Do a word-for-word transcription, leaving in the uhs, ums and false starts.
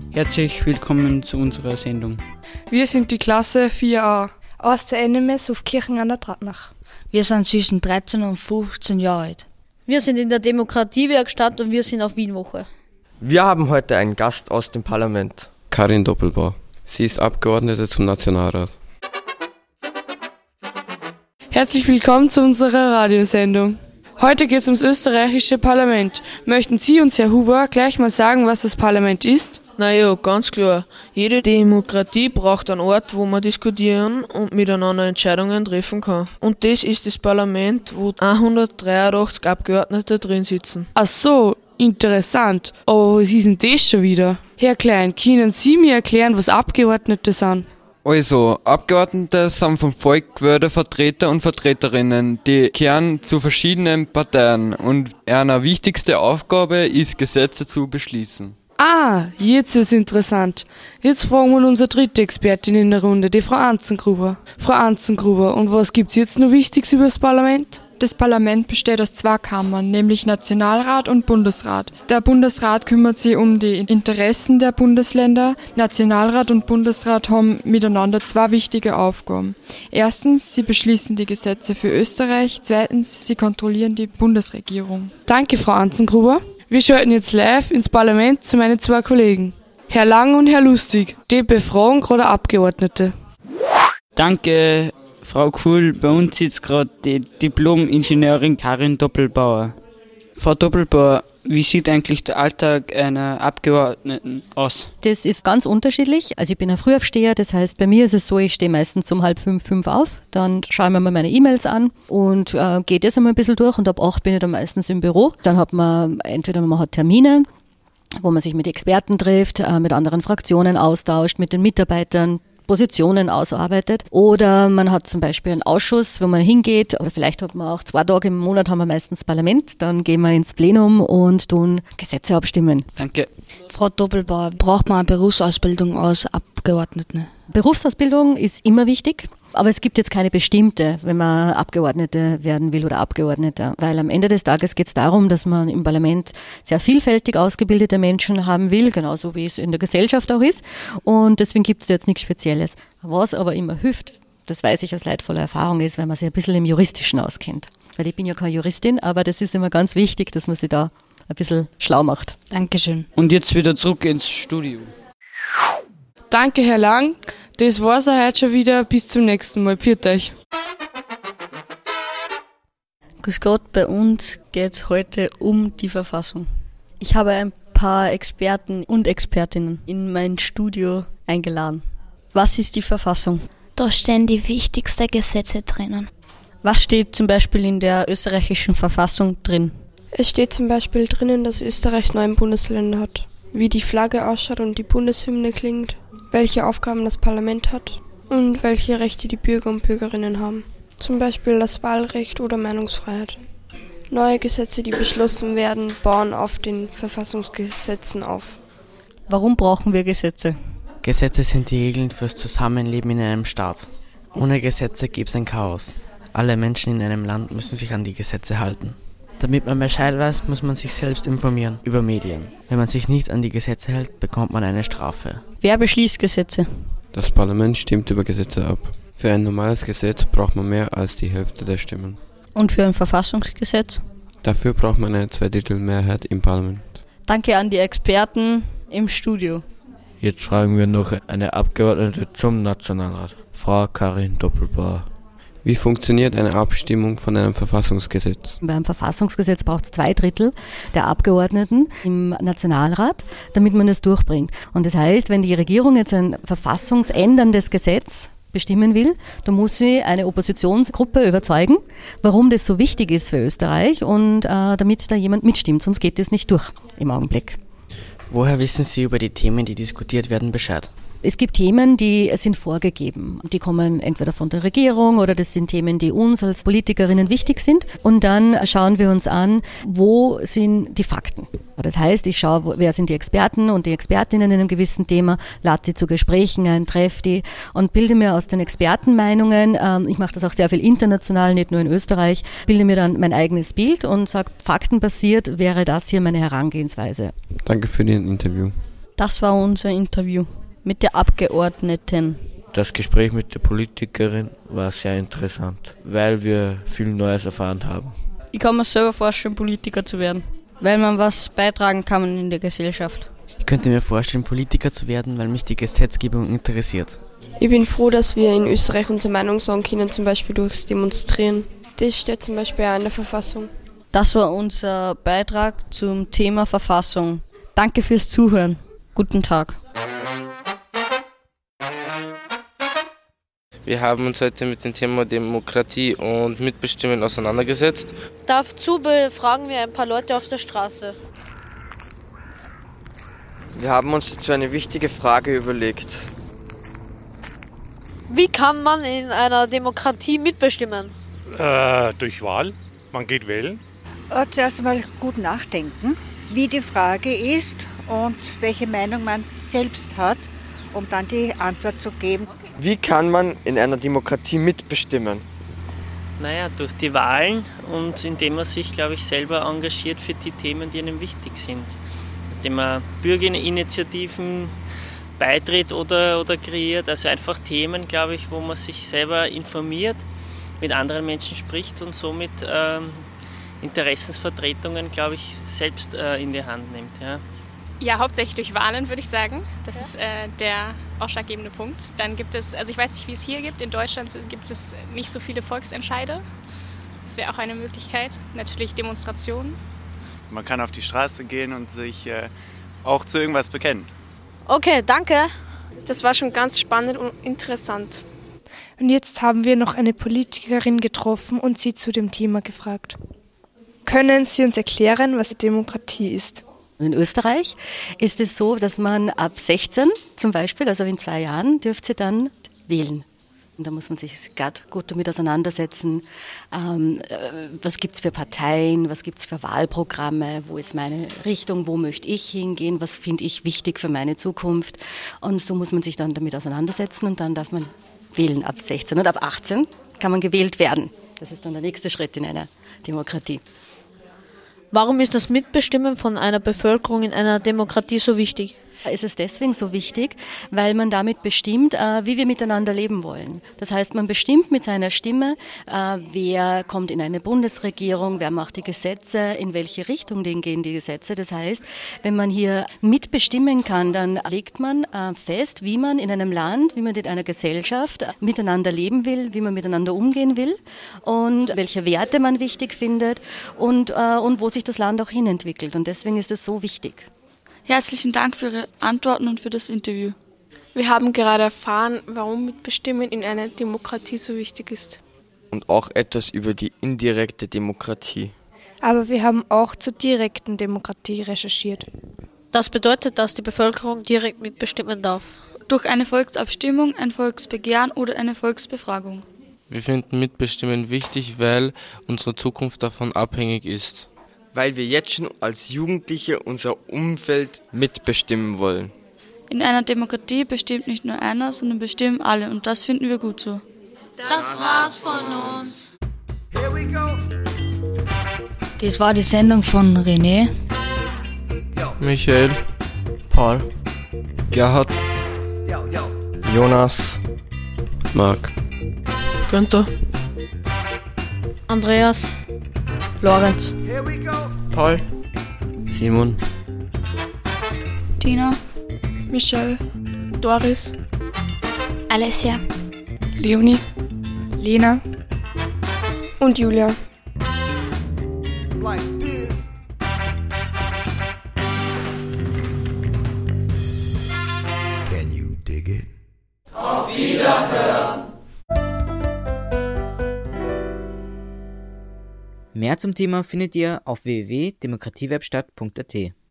Herzlich willkommen zu unserer Sendung. Wir sind die Klasse vier a aus der N M S auf Kirchen an der Tratnach. Wir sind zwischen dreizehn und fünfzehn Jahre alt. Wir sind in der Demokratiewerkstatt und wir sind auf Wienwoche. Wir haben heute einen Gast aus dem Parlament. Karin Doppelbauer. Sie ist Abgeordnete zum Nationalrat. Herzlich willkommen zu unserer Radiosendung. Heute geht es ums österreichische Parlament. Möchten Sie uns, Herr Huber, gleich mal sagen, was das Parlament ist? Naja, ganz klar. Jede Demokratie braucht einen Ort, wo man diskutieren und miteinander Entscheidungen treffen kann. Und das ist das Parlament, wo hundertdreiundachtzig Abgeordnete drin sitzen. Ach so, interessant. Aber was ist denn das schon wieder? Herr Klein, können Sie mir erklären, was Abgeordnete sind? Also, Abgeordnete sind vom Volk gewählte Vertreter und Vertreterinnen, die gehören zu verschiedenen Parteien und ihre wichtigste Aufgabe ist, Gesetze zu beschließen. Ah, jetzt wird's interessant. Jetzt fragen wir unsere dritte Expertin in der Runde, die Frau Anzengruber. Frau Anzengruber, und was gibt's jetzt noch Wichtiges über das Parlament? Das Parlament besteht aus zwei Kammern, nämlich Nationalrat und Bundesrat. Der Bundesrat kümmert sich um die Interessen der Bundesländer. Nationalrat und Bundesrat haben miteinander zwei wichtige Aufgaben. Erstens, sie beschließen die Gesetze für Österreich. Zweitens, sie kontrollieren die Bundesregierung. Danke, Frau Anzengruber. Wir schalten jetzt live ins Parlament zu meinen zwei Kollegen, Herr Lang und Herr Lustig. Die befragen gerade Abgeordnete. Danke, Frau Kuhl. Bei uns sitzt gerade die Diplom-Ingenieurin Karin Doppelbauer. Frau Doppelbauer, wie sieht eigentlich der Alltag einer Abgeordneten aus? Das ist ganz unterschiedlich. Also ich bin ein Frühaufsteher, das heißt, bei mir ist es so, ich stehe meistens um halb fünf, fünf auf, dann schaue ich mir mal meine E-Mails an und äh, gehe das einmal ein bisschen durch und ab acht bin ich dann meistens im Büro. Dann hat man entweder man hat Termine, wo man sich mit Experten trifft, äh, mit anderen Fraktionen austauscht, mit den Mitarbeitern, Positionen ausarbeitet. Oder man hat zum Beispiel einen Ausschuss, wo man hingeht, oder vielleicht hat man auch zwei Tage im Monat haben wir meistens Parlament, dann gehen wir ins Plenum und tun Gesetze abstimmen. Danke. Frau Doppelbauer, braucht man eine Berufsausbildung als Abgeordnete? Berufsausbildung ist immer wichtig, aber es gibt jetzt keine bestimmte, wenn man Abgeordnete werden will oder Abgeordneter. Weil am Ende des Tages geht es darum, dass man im Parlament sehr vielfältig ausgebildete Menschen haben will, genauso wie es in der Gesellschaft auch ist. Und deswegen gibt es jetzt nichts Spezielles. Was aber immer hilft, das weiß ich aus leidvoller Erfahrung, ist, wenn man sich ein bisschen im Juristischen auskennt. Weil ich bin ja keine Juristin, aber das ist immer ganz wichtig, dass man sich da ein bisschen schlau macht. Dankeschön. Und jetzt wieder zurück ins Studio. Danke, Herr Lang. Das war's auch heute schon wieder. Bis zum nächsten Mal. Pfiat euch. Grüß Gott, bei uns geht's heute um die Verfassung. Ich habe ein paar Experten und Expertinnen in mein Studio eingeladen. Was ist die Verfassung? Da stehen die wichtigsten Gesetze drinnen. Was steht zum Beispiel in der österreichischen Verfassung drin? Es steht zum Beispiel drinnen, dass Österreich neun Bundesländer hat. Wie die Flagge ausschaut und die Bundeshymne klingt, welche Aufgaben das Parlament hat und welche Rechte die Bürger und Bürgerinnen haben. Zum Beispiel das Wahlrecht oder Meinungsfreiheit. Neue Gesetze, die beschlossen werden, bauen auf den Verfassungsgesetzen auf. Warum brauchen wir Gesetze? Gesetze sind die Regeln fürs Zusammenleben in einem Staat. Ohne Gesetze gibt es ein Chaos. Alle Menschen in einem Land müssen sich an die Gesetze halten. Damit man Bescheid weiß, muss man sich selbst informieren über Medien. Wenn man sich nicht an die Gesetze hält, bekommt man eine Strafe. Wer beschließt Gesetze? Das Parlament stimmt über Gesetze ab. Für ein normales Gesetz braucht man mehr als die Hälfte der Stimmen. Und für ein Verfassungsgesetz? Dafür braucht man eine Zweidrittelmehrheit im Parlament. Danke an die Experten im Studio. Jetzt fragen wir noch eine Abgeordnete zum Nationalrat, Frau Karin Doppelbauer. Wie funktioniert eine Abstimmung von einem Verfassungsgesetz? Beim Verfassungsgesetz braucht es zwei Drittel der Abgeordneten im Nationalrat, damit man es durchbringt. Und das heißt, wenn die Regierung jetzt ein verfassungsänderndes Gesetz bestimmen will, dann muss sie eine Oppositionsgruppe überzeugen, warum das so wichtig ist für Österreich und äh, damit da jemand mitstimmt, sonst geht das nicht durch im Augenblick. Woher wissen Sie über die Themen, die diskutiert werden, Bescheid? Es gibt Themen, die sind vorgegeben. Die kommen entweder von der Regierung oder das sind Themen, die uns als Politikerinnen wichtig sind. Und dann schauen wir uns an, wo sind die Fakten. Das heißt, ich schaue, wer sind die Experten und die Expertinnen in einem gewissen Thema, lade sie zu Gesprächen ein, treffe die und bilde mir aus den Expertenmeinungen, ähm, ich mache das auch sehr viel international, nicht nur in Österreich, bilde mir dann mein eigenes Bild und sage, faktenbasiert wäre das hier meine Herangehensweise. Danke für das Interview. Das war unser Interview mit der Abgeordneten. Das Gespräch mit der Politikerin war sehr interessant, weil wir viel Neues erfahren haben. Ich kann mir selber vorstellen, Politiker zu werden, weil man was beitragen kann in der Gesellschaft. Ich könnte mir vorstellen, Politiker zu werden, weil mich die Gesetzgebung interessiert. Ich bin froh, dass wir in Österreich unsere Meinung sagen können, zum Beispiel durchs Demonstrieren. Das steht zum Beispiel auch in der Verfassung. Das war unser Beitrag zum Thema Verfassung. Danke fürs Zuhören. Guten Tag. Wir haben uns heute mit dem Thema Demokratie und Mitbestimmen auseinandergesetzt. Dazu befragen wir ein paar Leute auf der Straße. Wir haben uns dazu eine wichtige Frage überlegt. Wie kann man in einer Demokratie mitbestimmen? Äh, durch Wahl. Man geht wählen. Äh, zuerst einmal gut nachdenken, wie die Frage ist und welche Meinung man selbst hat, um dann die Antwort zu geben. Wie kann man in einer Demokratie mitbestimmen? Naja, durch die Wahlen und indem man sich, glaube ich, selber engagiert für die Themen, die einem wichtig sind. Indem man Bürgerinitiativen beitritt oder, oder kreiert, also einfach Themen, glaube ich, wo man sich selber informiert, mit anderen Menschen spricht und somit ähm, Interessensvertretungen, glaube ich, selbst äh, in die Hand nimmt. Ja. Ja, hauptsächlich durch Wahlen, würde ich sagen. Das ja. ist äh, der ausschlaggebende Punkt. Dann gibt es, also ich weiß nicht, wie es hier gibt, in Deutschland gibt es nicht so viele Volksentscheide. Das wäre auch eine Möglichkeit. Natürlich Demonstrationen. Man kann auf die Straße gehen und sich äh, auch zu irgendwas bekennen. Okay, danke. Das war schon ganz spannend und interessant. Und jetzt haben wir noch eine Politikerin getroffen und sie zu dem Thema gefragt. Können Sie uns erklären, was Demokratie ist? In Österreich ist es so, dass man ab sechzehn zum Beispiel, also in zwei Jahren, dürft ihr dann wählen. Und da muss man sich gerade gut damit auseinandersetzen, ähm, was gibt es für Parteien, was gibt es für Wahlprogramme, wo ist meine Richtung, wo möchte ich hingehen, was finde ich wichtig für meine Zukunft. Und so muss man sich dann damit auseinandersetzen und dann darf man wählen ab sechzehn. Und ab achtzehn kann man gewählt werden. Das ist dann der nächste Schritt in einer Demokratie. Warum ist das Mitbestimmen von einer Bevölkerung in einer Demokratie so wichtig? Es ist deswegen so wichtig, weil man damit bestimmt, wie wir miteinander leben wollen. Das heißt, man bestimmt mit seiner Stimme, wer kommt in eine Bundesregierung, wer macht die Gesetze, in welche Richtung gehen die Gesetze. Das heißt, wenn man hier mitbestimmen kann, dann legt man fest, wie man in einem Land, wie man in einer Gesellschaft miteinander leben will, wie man miteinander umgehen will und welche Werte man wichtig findet und, und wo sich das Land auch hinentwickelt. Und deswegen ist es so wichtig. Herzlichen Dank für Ihre Antworten und für das Interview. Wir haben gerade erfahren, warum Mitbestimmen in einer Demokratie so wichtig ist. Und auch etwas über die indirekte Demokratie. Aber wir haben auch zur direkten Demokratie recherchiert. Das bedeutet, dass die Bevölkerung direkt mitbestimmen darf. Durch eine Volksabstimmung, ein Volksbegehren oder eine Volksbefragung. Wir finden Mitbestimmen wichtig, weil unsere Zukunft davon abhängig ist. Weil wir jetzt schon als Jugendliche unser Umfeld mitbestimmen wollen. In einer Demokratie bestimmt nicht nur einer, sondern bestimmen alle und das finden wir gut so. Das war's von uns. Das war die Sendung von René, Michael, Paul, Gerhard, Jonas, Marc, Günther, Andreas, Lorenz, Paul, Simon, Tina, Michelle, Doris, Alessia, Leonie, Lena und Julia. Like this. Can you dig it? Auf Wiederhören! Mehr zum Thema findet ihr auf w w w punkt demokratiewerkstatt punkt a t.